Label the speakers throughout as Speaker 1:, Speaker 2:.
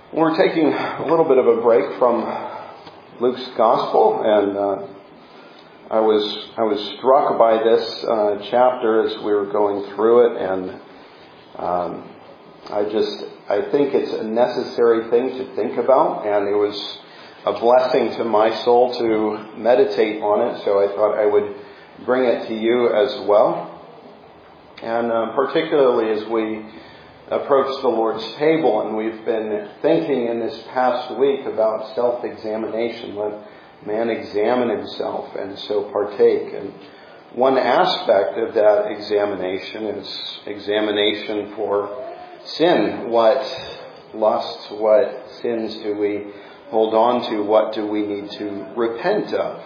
Speaker 1: We're taking a little bit of a break from Luke's Gospel, and I was struck by this chapter as we were going through it, and I think it's a necessary thing to think about, and it was a blessing to my soul to meditate on it, so I thought I would bring it to you as well. And particularly as we approach the Lord's table, and we've been thinking in this past week about self-examination. Let man examine himself and so partake. And one aspect of that examination is examination for sin. What lusts, what sins do we hold on to? What do we need to repent of?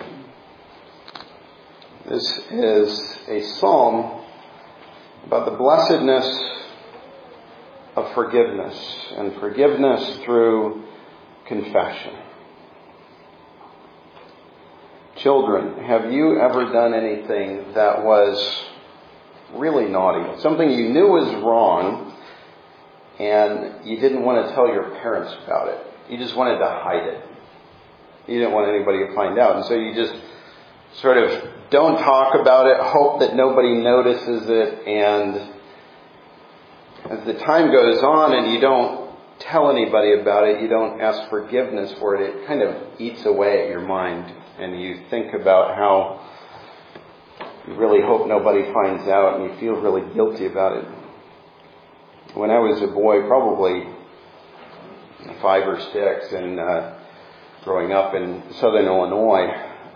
Speaker 1: This is a psalm about the blessedness of forgiveness, and forgiveness through confession. Children, have you ever done anything that was really naughty? Something you knew was wrong, and you didn't want to tell your parents about it. You just wanted to hide it. You didn't want anybody to find out, and so you just sort of don't talk about it, hope that nobody notices it, and as the time goes on and you don't tell anybody about it, you don't ask forgiveness for it, it kind of eats away at your mind, and you think about how you really hope nobody finds out and you feel really guilty about it. When I was a boy, probably 5 or 6, and growing up in southern Illinois,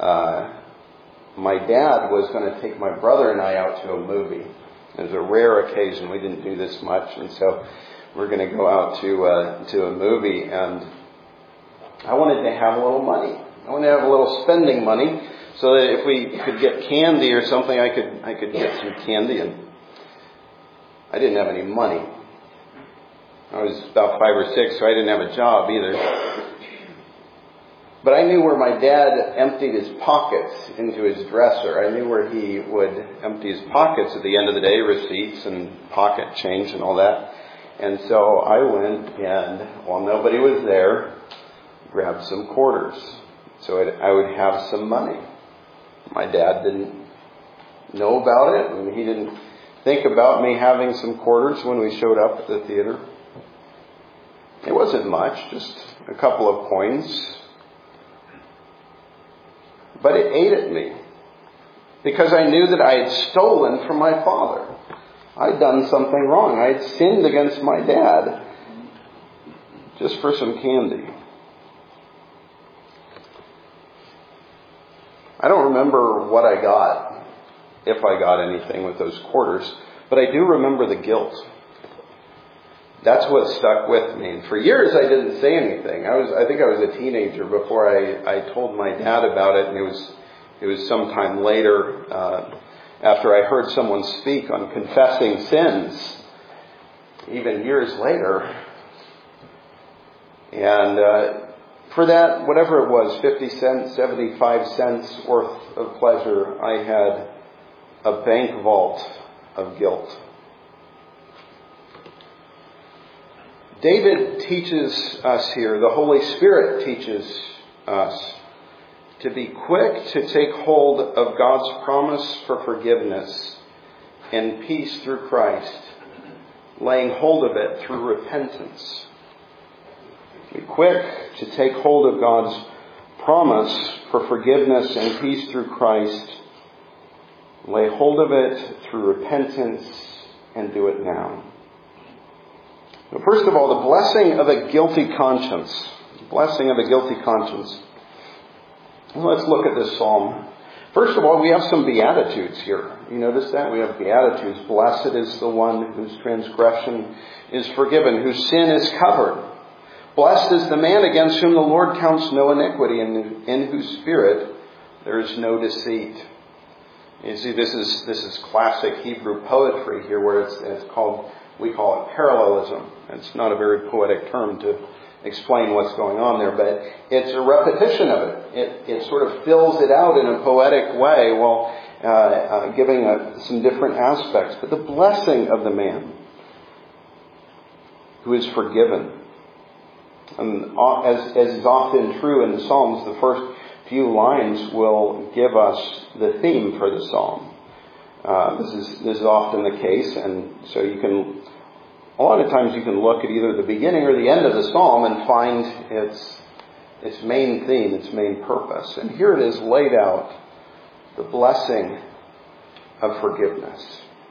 Speaker 1: my dad was going to take my brother and I out to a movie. It was a rare occasion. We didn't do this much, and so we're going to go out to a movie, and I wanted to have a little money. I wanted to have a little spending money so that if we could get candy or something, I could get some candy, and I didn't have any money. I was about 5 or 6, so I didn't have a job either. But I knew where my dad emptied his pockets into his dresser. I knew where he would empty his pockets at the end of the day, receipts and pocket change and all that. And so I went and, while nobody was there, grabbed some quarters. So I would have some money. My dad didn't know about it, and he didn't think about me having some quarters when we showed up at the theater. It wasn't much, just a couple of coins. But it ate at me, because I knew that I had stolen from my father. I'd done something wrong. I had sinned against my dad just for some candy. I don't remember what I got, if I got anything with those quarters, but I do remember the guilt. That's what stuck with me. And for years I didn't say anything. I think I was a teenager before I told my dad about it, and it was sometime later, after I heard someone speak on confessing sins, even years later. And for that, whatever it was, 50 cents, 75 cents worth of pleasure, I had a bank vault of guilt. David teaches us here, the Holy Spirit teaches us to be quick to take hold of God's promise for forgiveness and peace through Christ, laying hold of it through repentance. Be quick to take hold of God's promise for forgiveness and peace through Christ, lay hold of it through repentance, and do it now. First of all, the blessing of a guilty conscience. Blessing of a guilty conscience. Let's look at this psalm. First of all, we have some beatitudes here. You notice that? We have beatitudes. Blessed is the one whose transgression is forgiven, whose sin is covered. Blessed is the man against whom the Lord counts no iniquity, and in whose spirit there is no deceit. You see, this is classic Hebrew poetry here, where it's called, we call it parallelism. It's not a very poetic term to explain what's going on there, but it's a repetition of it. It sort of fills it out in a poetic way while giving some different aspects. But the blessing of the man who is forgiven. And as is often true in the Psalms, the first few lines will give us the theme for the psalm. This is often the case, and so a lot of times you can look at either the beginning or the end of the psalm and find its main theme, its main purpose. And here it is laid out, the blessing of forgiveness.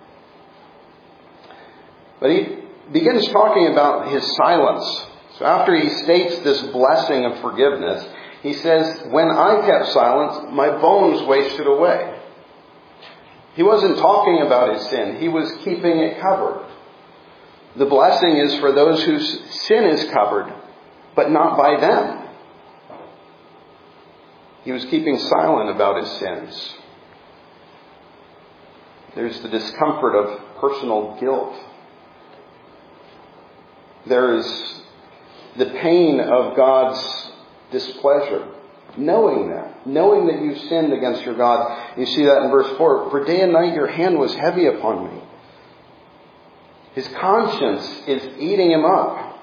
Speaker 1: But he begins talking about his silence. So after he states this blessing of forgiveness, he says, when I kept silence, my bones wasted away. He wasn't talking about his sin. He was keeping it covered. The blessing is for those whose sin is covered, but not by them. He was keeping silent about his sins. There's the discomfort of personal guilt. There is the pain of God's displeasure. Knowing that you've sinned against your God. You see that in verse 4. For day and night your hand was heavy upon me. His conscience is eating him up.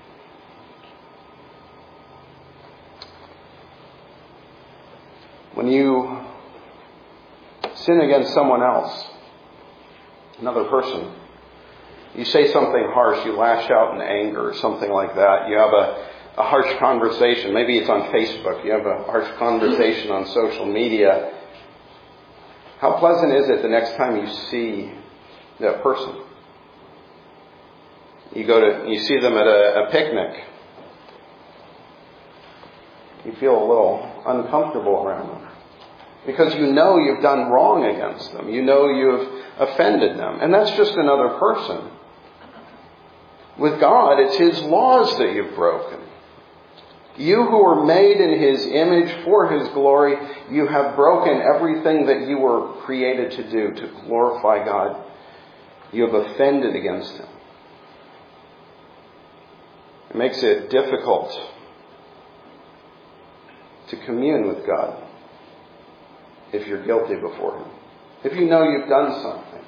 Speaker 1: When you sin against someone else, another person, you say something harsh, you lash out in anger or something like that. You have a harsh conversation. Maybe it's on Facebook. You have a harsh conversation on social media. How pleasant is it the next time you see that person? You see them at a picnic. You feel a little uncomfortable around them. Because you know you've done wrong against them. You know you've offended them. And that's just another person. With God, it's His laws that you've broken. You who were made in His image for His glory, you have broken everything that you were created to do, to glorify God. You have offended against Him. It makes it difficult to commune with God if you're guilty before Him. If you know you've done something,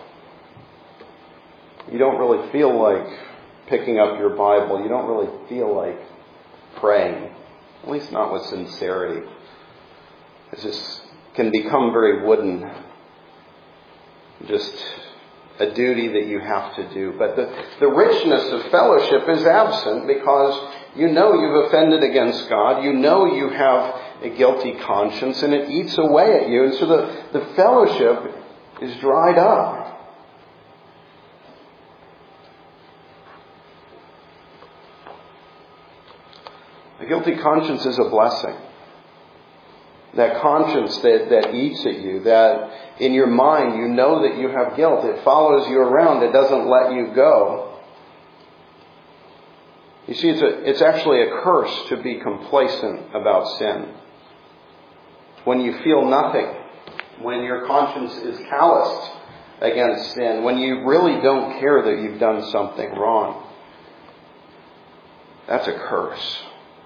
Speaker 1: you don't really feel like picking up your Bible. You don't really feel like praying, at least not with sincerity. It just can become very wooden, just a duty that you have to do. But the richness of fellowship is absent because you know you've offended against God. You know you have a guilty conscience, and it eats away at you. And so the fellowship is dried up. A guilty conscience is a blessing. That conscience that eats at you, that in your mind you know that you have guilt. It follows you around. It doesn't let you go. You see, it's actually a curse to be complacent about sin. When you feel nothing, when your conscience is calloused against sin, when you really don't care that you've done something wrong, that's a curse.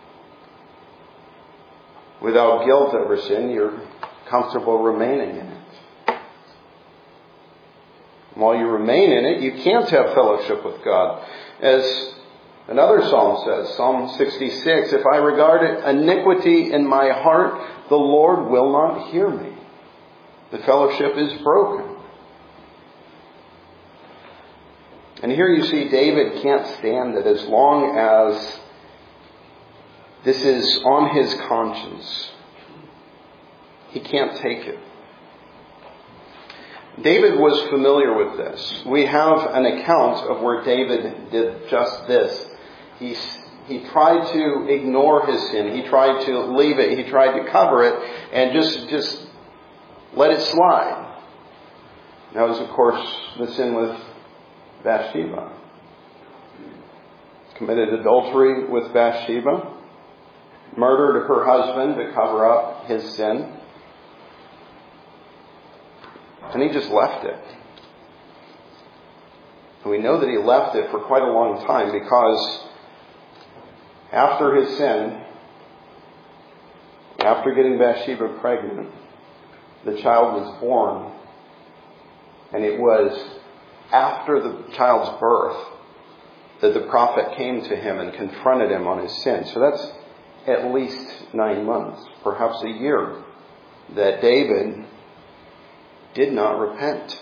Speaker 1: Without guilt over sin, you're comfortable remaining in it. While you remain in it, you can't have fellowship with God. As another psalm says, Psalm 66, if I regard iniquity in my heart, the Lord will not hear me. The fellowship is broken. And here you see David can't stand it as long as this is on his conscience. He can't take it. David was familiar with this. We have an account of where David did just this. He tried to ignore his sin. He tried to leave it. He tried to cover it and just let it slide. That was, of course, the sin with Bathsheba. Committed adultery with Bathsheba. Murdered her husband to cover up his sin. And he just left it. And we know that he left it for quite a long time because after his sin, after getting Bathsheba pregnant, the child was born. And it was after the child's birth that the prophet came to him and confronted him on his sin. So that's at least 9 months, perhaps a year, that David did not repent.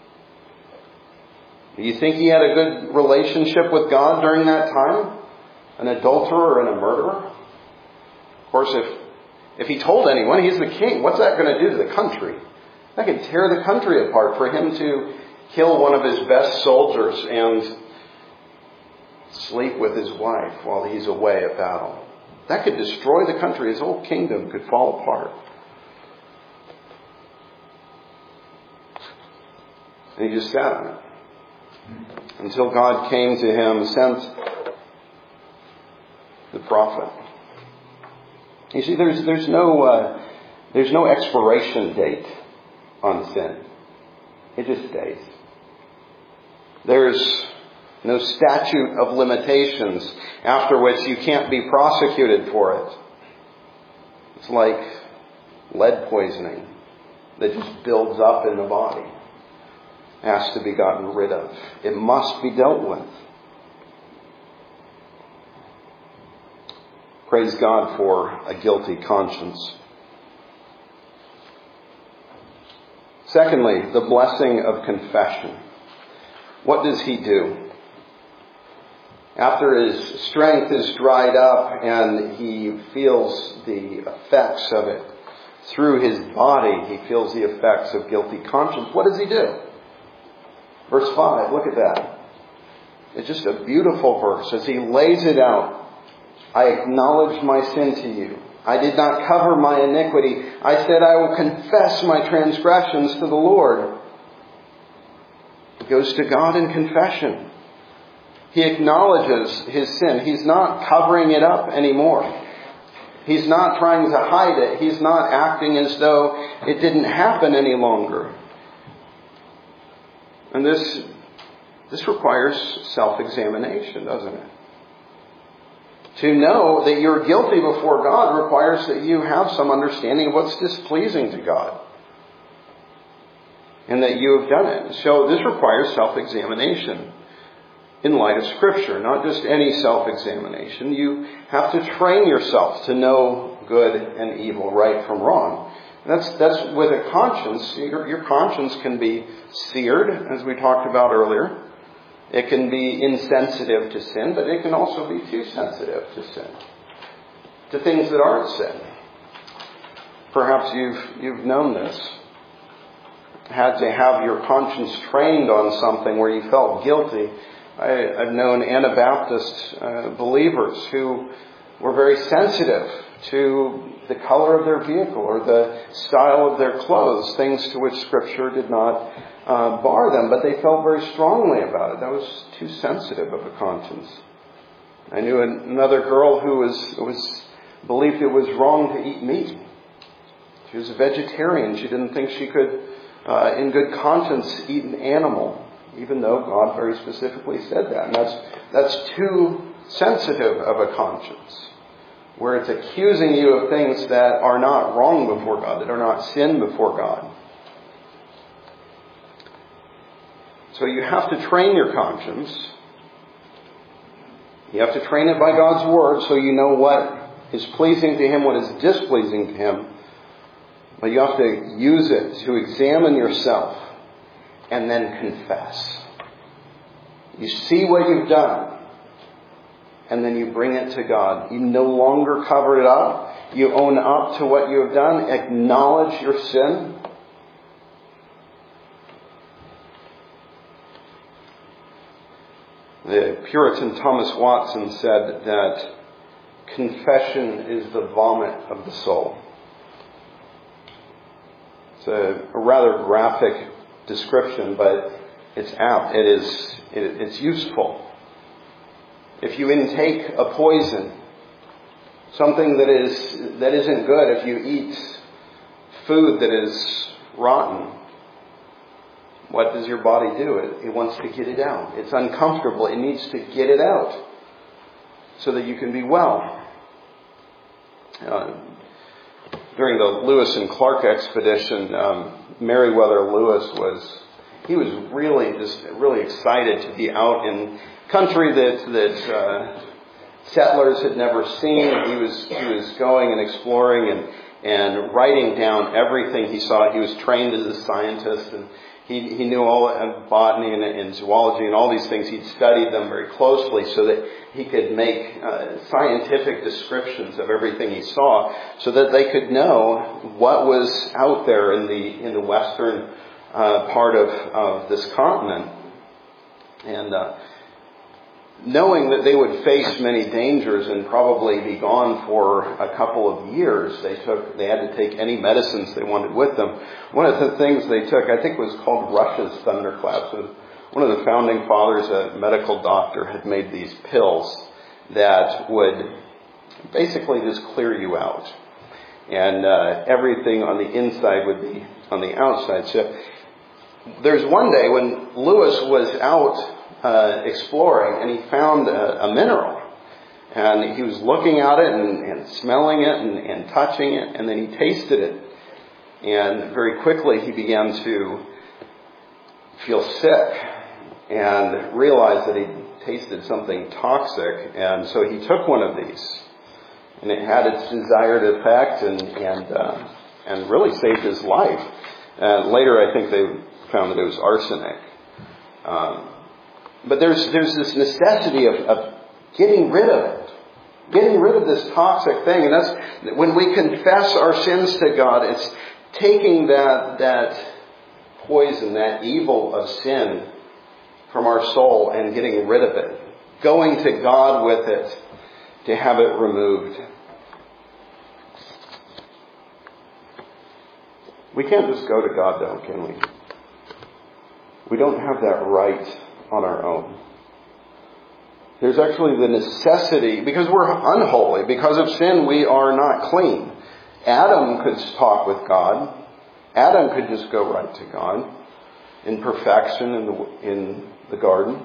Speaker 1: Do you think he had a good relationship with God during that time? An adulterer and a murderer? Of course, if he told anyone he's the king, what's that going to do to the country? That could tear the country apart for him to kill one of his best soldiers and sleep with his wife while he's away at battle. That could destroy the country. His whole kingdom could fall apart. And he just sat on it until God came to him, sent the prophet. You see, there's no expiration date on sin. It just stays. There's no statute of limitations after which you can't be prosecuted for it. It's like lead poisoning that just builds up in the body. Has to be gotten rid of. It must be dealt with. Praise God for a guilty conscience. Secondly, the blessing of confession. What does he do? After his strength is dried up and he feels the effects of it through his body, he feels the effects of guilty conscience. What does he do? Verse 5, look at that. It's just a beautiful verse. As he lays it out, I acknowledge my sin to you. I did not cover my iniquity. I said I will confess my transgressions to the Lord. He goes to God in confession. He acknowledges his sin. He's not covering it up anymore. He's not trying to hide it. He's not acting as though it didn't happen any longer. And this requires self-examination, doesn't it? To know that you're guilty before God requires that you have some understanding of what's displeasing to God. And that you have done it. So this requires self-examination in light of Scripture, not just any self-examination. You have to train yourself to know good and evil, right from wrong. That's with a conscience. Your conscience can be seared, as we talked about earlier. It can be insensitive to sin, but it can also be too sensitive to sin, to things that aren't sin. Perhaps you've known this. Had to have your conscience trained on something where you felt guilty. I've known Anabaptist believers who were very sensitive to the color of their vehicle or the style of their clothes, things to which Scripture did not bar them, but they felt very strongly about it. That was too sensitive of a conscience. I knew another girl who was believed it was wrong to eat meat. She was a vegetarian. She didn't think she could, in good conscience, eat an animal, even though God very specifically said that. And that's too sensitive of a conscience, where it's accusing you of things that are not wrong before God, that are not sin before God. So you have to train your conscience. You have to train it by God's Word so you know what is pleasing to Him, what is displeasing to Him. But you have to use it to examine yourself and then confess. You see what you've done. And then you bring it to God. You no longer cover it up. You own up to what you have done. Acknowledge your sin. The Puritan Thomas Watson said that confession is the vomit of the soul. It's a rather graphic description, but it's apt. It's useful. If you intake a poison, something that isn't good, if you eat food that is rotten, what does your body do? It wants to get it out. It's uncomfortable. It needs to get it out so that you can be well. During the Lewis and Clark expedition, Meriwether Lewis was really excited to be out country that settlers had never seen. He was going and exploring and writing down everything he saw. He was trained as a scientist, and he knew all of botany and zoology and all these things. He'd studied them very closely so that he could make scientific descriptions of everything he saw, so that they could know what was out there in the western part of this continent. And knowing that they would face many dangers and probably be gone for a couple of years, they had to take any medicines they wanted with them. One of the things they took, I think, was called Russia's thunderclaps. One of the founding fathers, a medical doctor, had made these pills that would basically just clear you out. And everything on the inside would be on the outside. So there's one day when Lewis was out exploring, and he found a mineral, and he was looking at it and smelling it and touching it, and then he tasted it, and very quickly he began to feel sick and realized that he tasted something toxic, and so he took one of these, and it had its desired effect and really saved his life. Later I think they found that it was arsenic. But there's this necessity of getting rid of it. Getting rid of this toxic thing. And that's when we confess our sins to God, it's taking that poison, that evil of sin from our soul and getting rid of it. Going to God with it to have it removed. We can't just go to God though, can we? We don't have that right on our own. There's actually the necessity, because we're unholy. Because of sin, we are not clean. Adam could talk with God. Adam could just go right to God in perfection in the garden.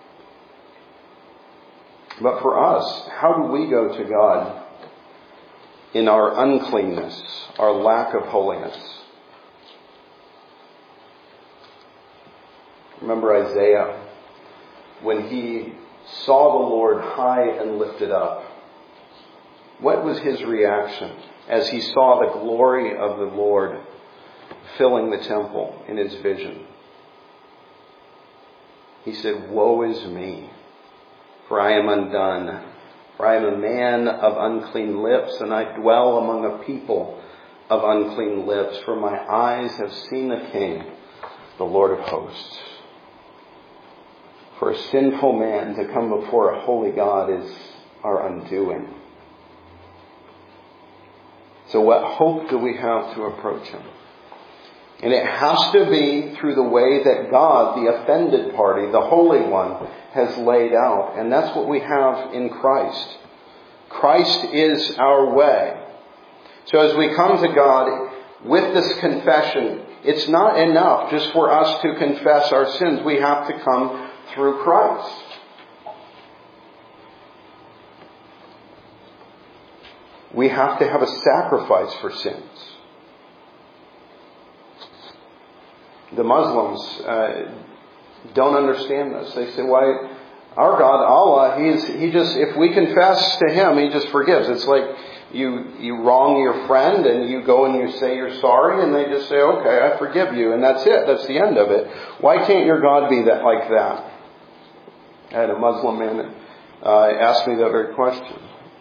Speaker 1: But for us, how do we go to God in our uncleanness, our lack of holiness? Remember Isaiah, when he saw the Lord high and lifted up. What was his reaction as he saw the glory of the Lord filling the temple in his vision? He said, "Woe is me, for I am undone. For I am a man of unclean lips, and I dwell among a people of unclean lips. For my eyes have seen the King, the Lord of hosts." For a sinful man to come before a holy God is our undoing. So what hope do we have to approach Him? And it has to be through the way that God, the offended party, the Holy One, has laid out. And that's what we have in Christ. Christ is our way. So as we come to God with this confession, it's not enough just for us to confess our sins. We have to come through Christ. We have to have a sacrifice for sins. The Muslims don't understand this. They say, "Why, our God, Allah, He just, if we confess to Him, He just forgives." It's like you wrong your friend and you go and you say you're sorry, and they just say, "Okay, I forgive you," and that's it. That's the end of it. Why can't your God be that like that? I had a Muslim man ask me that very question.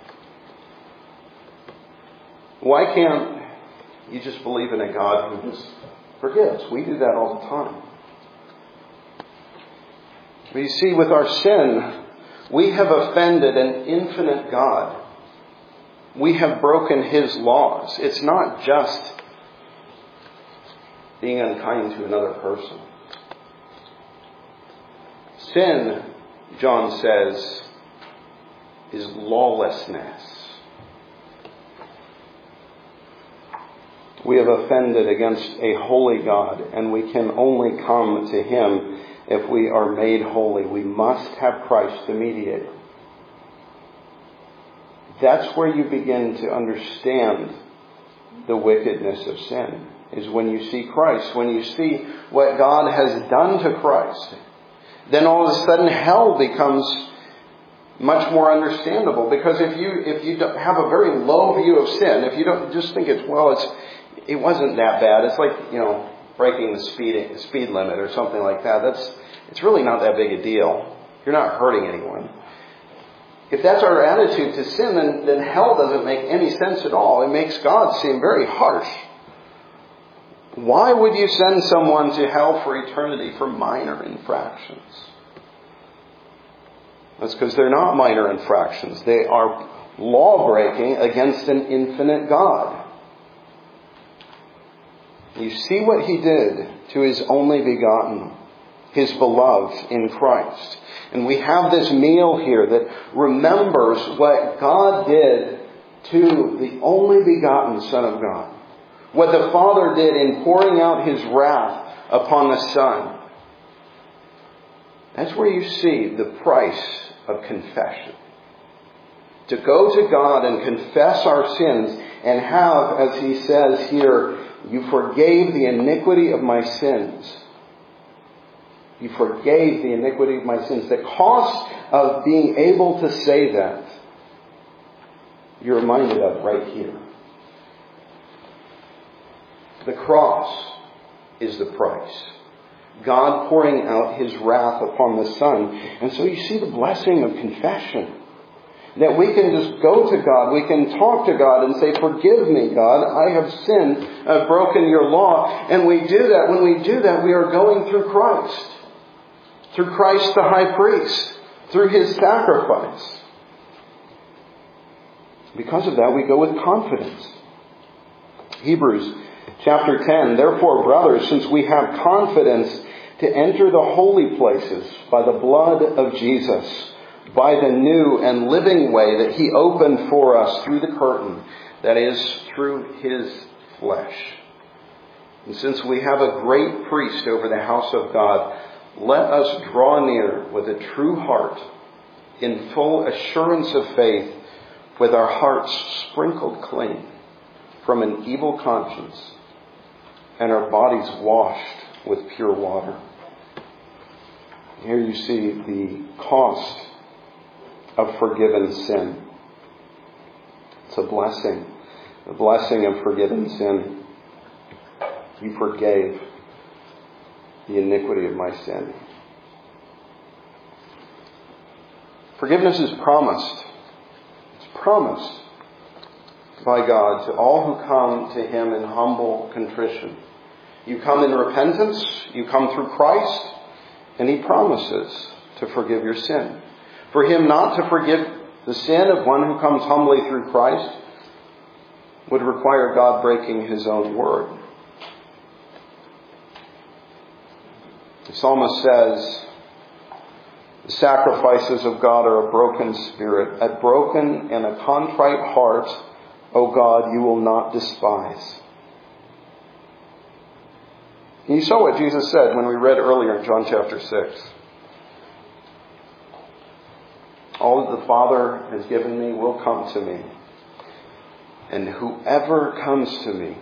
Speaker 1: Why can't you just believe in a God who just forgives? We do that all the time. But you see, with our sin, we have offended an infinite God. We have broken His laws. It's not just being unkind to another person. Sin, John says, is lawlessness. We have offended against a holy God, and we can only come to Him if we are made holy. We must have Christ to mediate. That's where you begin to understand the wickedness of sin, is when you see Christ, when you see what God has done to Christ. then all of a sudden hell becomes much more understandable. Because if you don't have a very low view of sin, if you don't just think it wasn't that bad. It's like, breaking the speed limit or something like that. It's really not that big a deal. You're not hurting anyone. If that's our attitude to sin, then hell doesn't make any sense at all. It makes God seem very harsh. Why would you send someone to hell for eternity for minor infractions? That's because they're not minor infractions. They are law-breaking against an infinite God. You see what He did to His only begotten, His beloved in Christ. And we have this meal here that remembers what God did to the only begotten Son of God. What the Father did in pouring out His wrath upon the Son. That's where you see the price of confession. To go to God and confess our sins and have, as He says here, you forgave the iniquity of my sins. You forgave the iniquity of my sins. The cost of being able to say that, you're reminded of right here. The cross is the price. God pouring out His wrath upon the Son. And so you see the blessing of confession. That we can just go to God. We can talk to God and say, forgive me, God. I have sinned. I've broken your law. And we do that. When we do that, we are going through Christ. Through Christ the high priest. Through His sacrifice. Because of that, we go with confidence. Hebrews chapter 10, therefore, brothers, since we have confidence to enter the holy places by the blood of Jesus, by the new and living way that He opened for us through the curtain, that is, through His flesh. And since we have a great priest over the house of God, let us draw near with a true heart, in full assurance of faith, with our hearts sprinkled clean from an evil conscience, and our bodies washed with pure water. Here you see the cost of forgiven sin. It's a blessing. The blessing of forgiven sin. You forgave the iniquity of my sin. Forgiveness is promised. It's promised by God to all who come to Him in humble contrition. You come in repentance, you come through Christ, and He promises to forgive your sin. For Him not to forgive the sin of one who comes humbly through Christ would require God breaking His own word. The psalmist says, the sacrifices of God are a broken spirit, a broken and a contrite heart, O God, you will not despise. And you saw what Jesus said when we read earlier in John chapter 6. All that the Father has given me will come to me. And whoever comes to me,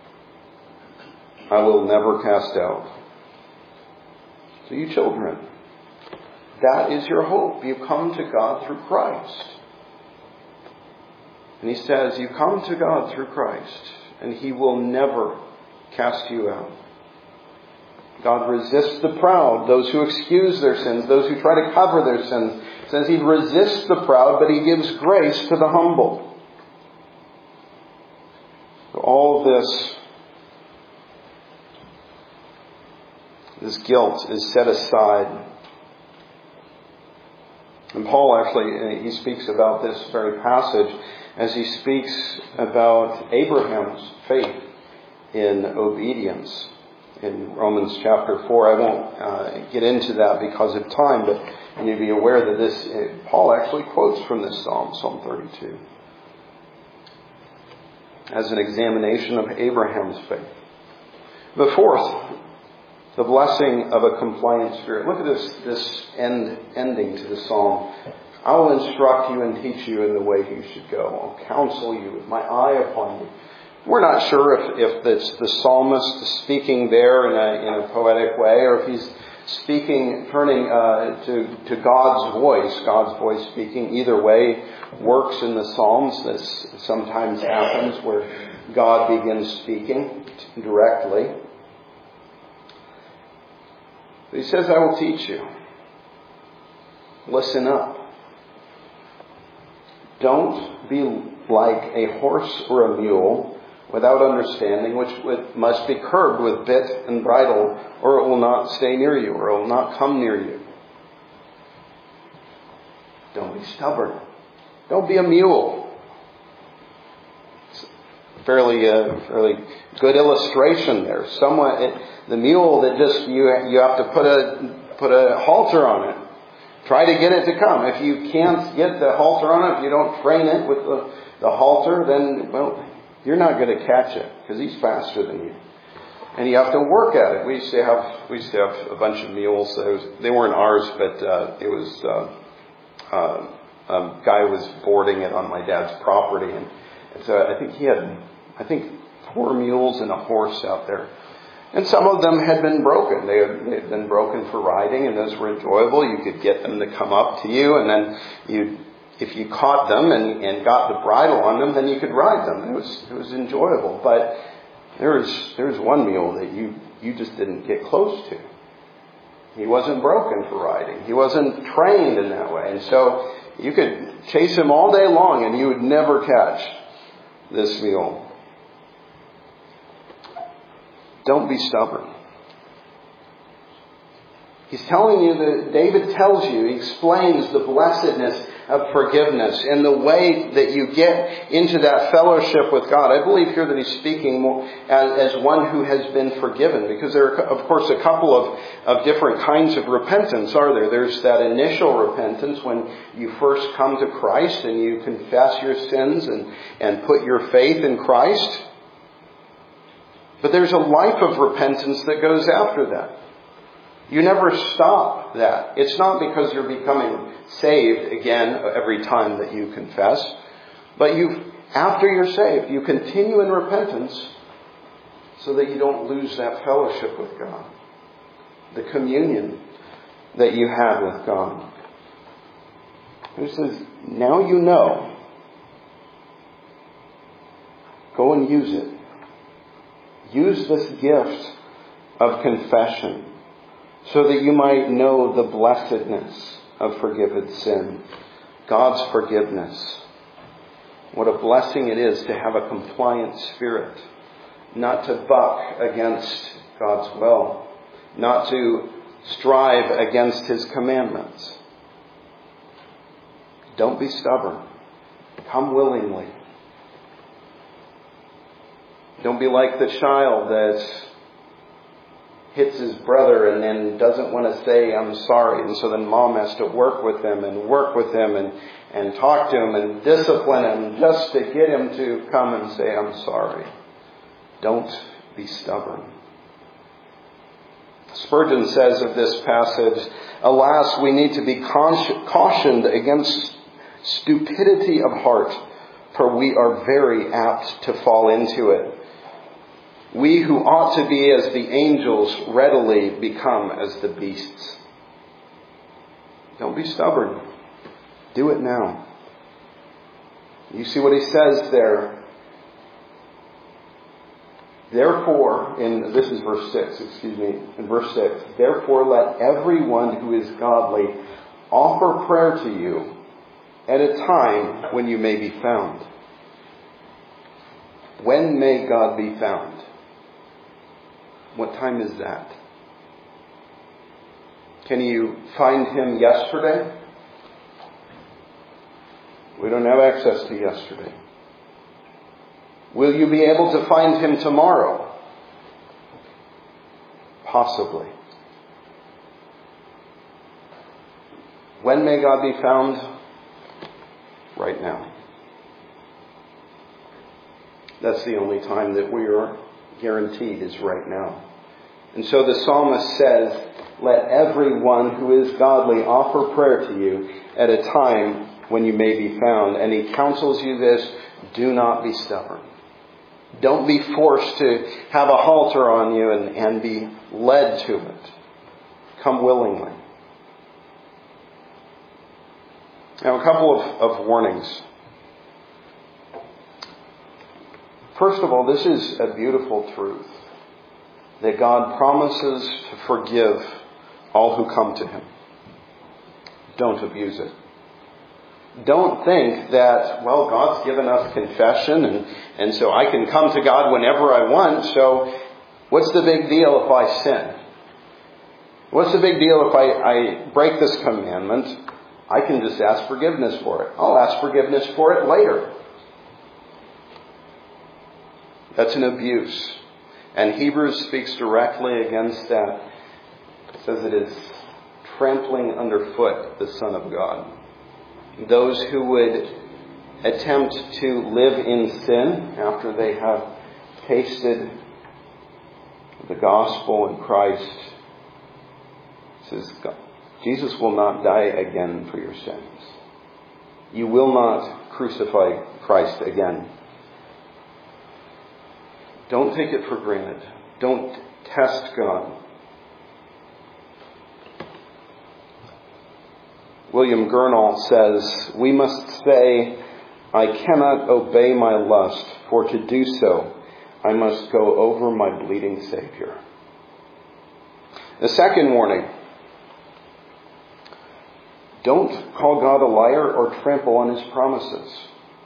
Speaker 1: I will never cast out. So you children, that is your hope. You come to God through Christ. And He says, you come to God through Christ, and He will never cast you out. God resists the proud, those who excuse their sins, those who try to cover their sins. It says He resists the proud, but He gives grace to the humble. So all this guilt is set aside. And Paul actually, he speaks about this very passage as he speaks about Abraham's faith in obedience in Romans chapter 4. I won't get into that because of time, but you need to be aware that this, Paul actually quotes from this psalm, Psalm 32, as an examination of Abraham's faith. The fourth, the blessing of a compliant spirit. Look at this ending to the psalm. I will instruct you and teach you in the way you should go. I'll counsel you with my eye upon you. We're not sure if it's the psalmist speaking there in a poetic way, or if he's speaking, turning to God's voice speaking. Either way works in the Psalms. This sometimes happens where God begins speaking directly. But he says, I will teach you. Listen up. Don't be like a horse or a mule without understanding, which must be curbed with bit and bridle, or it will not stay near you, or it will not come near you. Don't be stubborn. Don't be a mule. It's a fairly good illustration there. The mule that just you have to put a halter on it. Try to get it to come. If you can't get the halter on it, if you don't train it with the halter, then, well, you're not going to catch it because he's faster than you. And you have to work at it. We used to have a bunch of mules. They weren't ours, but it was a guy was boarding it on my dad's property, and so I think he had 4 mules and a horse out there. And some of them had been broken. They had been broken for riding, and those were enjoyable. You could get them to come up to you, and then if you caught them and got the bridle on them, then you could ride them. It was enjoyable. But there was one mule that you just didn't get close to. He wasn't broken for riding. He wasn't trained in that way. And so you could chase him all day long, and you would never catch this mule. Don't be stubborn. He's telling you that David tells you, he explains the blessedness of forgiveness and the way that you get into that fellowship with God. I believe here that he's speaking more as one who has been forgiven, because there are, of course, a couple of different kinds of repentance, are there? There's that initial repentance when you first come to Christ and you confess your sins and put your faith in Christ. But there's a life of repentance that goes after that. You never stop that. It's not because you're becoming saved again every time that you confess. But after you're saved, you continue in repentance so that you don't lose that fellowship with God. The communion that you have with God. He says, now you know. Go and use it. Use this gift of confession so that you might know the blessedness of forgiven sin. God's forgiveness. What a blessing it is to have a compliant spirit. Not to buck against God's will. Not to strive against His commandments. Don't be stubborn. Come willingly. Don't be like the child that hits his brother and then doesn't want to say, I'm sorry. And so then mom has to work with him and talk to him and discipline him just to get him to come and say, I'm sorry. Don't be stubborn. Spurgeon says of this passage, alas, we need to be cautioned against stupidity of heart, for we are very apt to fall into it. We who ought to be as the angels readily become as the beasts. Don't be stubborn. Do it now. You see what he says there. Therefore, this is verse 6, in verse 6. Therefore let everyone who is godly offer prayer to you at a time when you may be found. When may God be found? What time is that? Can you find Him yesterday? We don't have access to yesterday. Will you be able to find Him tomorrow? Possibly. When may God be found? Right now. That's the only time that we are guaranteed is right now. And so the psalmist says, let everyone who is godly offer prayer to you at a time when you may be found. And he counsels you this, do not be stubborn. Don't be forced to have a halter on you and be led to it. Come willingly. Now, a couple of warnings. First of all, this is a beautiful truth, that God promises to forgive all who come to Him. Don't abuse it. Don't think that, well, God's given us confession and so I can come to God whenever I want, so what's the big deal if I sin? What's the big deal if I break this commandment? I can just ask forgiveness for it. I'll ask forgiveness for it later. That's an abuse. And Hebrews speaks directly against that. It says it is trampling underfoot the Son of God. Those who would attempt to live in sin after they have tasted the gospel in Christ, says Jesus will not die again for your sins. You will not crucify Christ again. Don't take it for granted. Don't test God. William Gurnall says, we must say, I cannot obey my lust, for to do so, I must go over my bleeding Savior. The second warning, don't call God a liar or trample on His promises.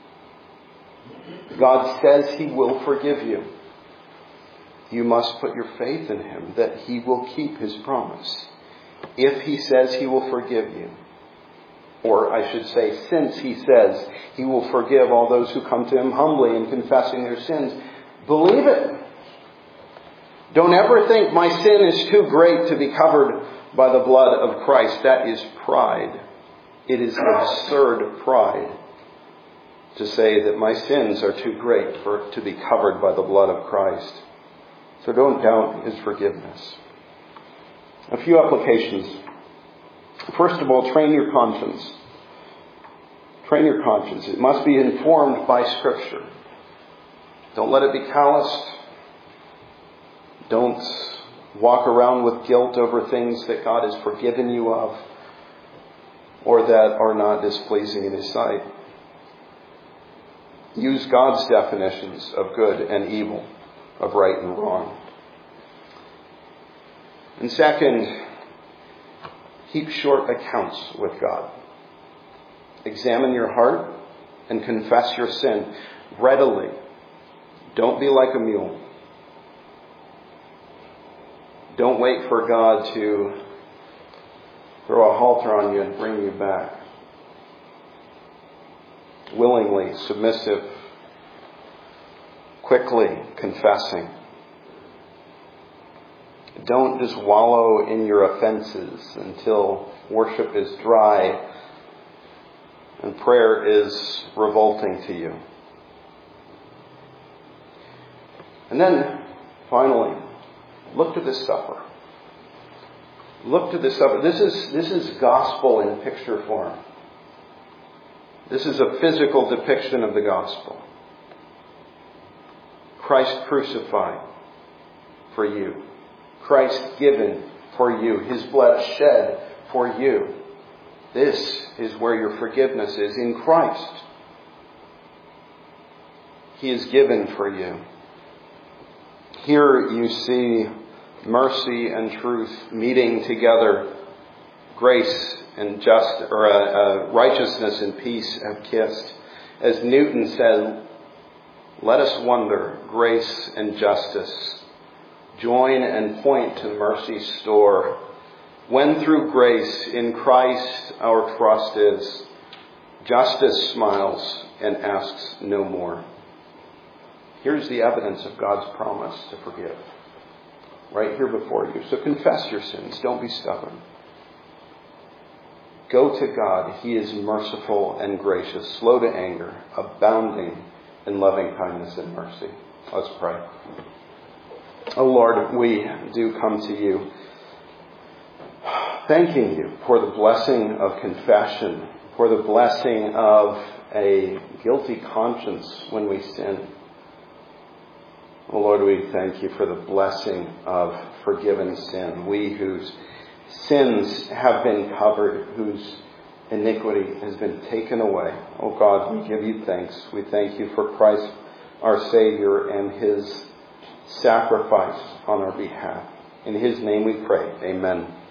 Speaker 1: God says He will forgive you. You must put your faith in Him that He will keep His promise. If He says He will forgive you, or I should say, since He says He will forgive all those who come to Him humbly and confessing their sins, believe it. Don't ever think my sin is too great to be covered by the blood of Christ. That is pride. It is absurd pride to say that my sins are too great to be covered by the blood of Christ. So don't doubt His forgiveness. A few applications. First of all, train your conscience. Train your conscience. It must be informed by Scripture. Don't let it be calloused. Don't walk around with guilt over things that God has forgiven you of or that are not displeasing in His sight. Use God's definitions of good and evil, of right and wrong. And second, keep short accounts with God. Examine your heart and confess your sin readily. Don't be like a mule. Don't wait for God to throw a halter on you and bring you back. Willingly, submissive, quickly confessing. Don't just wallow in your offenses until worship is dry and prayer is revolting to you. And then, finally, look to the supper. Look to the supper. This is gospel in picture form. This is a physical depiction of the gospel. Christ crucified for you. Christ given for you. His blood shed for you. This is where your forgiveness is, in Christ. He is given for you. Here you see mercy and truth meeting together. Grace and righteousness and peace have kissed. As Newton said, let us wonder, grace and justice join and point to mercy's store. When through grace in Christ our trust is, justice smiles and asks no more. Here's the evidence of God's promise to forgive. Right here before you. So confess your sins. Don't be stubborn. Go to God. He is merciful and gracious, slow to anger, abounding in loving kindness and mercy. Let's pray. Oh Lord, we do come to you, thanking you for the blessing of confession, for the blessing of a guilty conscience when we sin. Oh Lord, we thank you for the blessing of forgiven sin. We whose sins have been covered, whose iniquity has been taken away. Oh God, we give you thanks. We thank you for Christ, our Savior, and his sacrifice on our behalf. In his name we pray. Amen.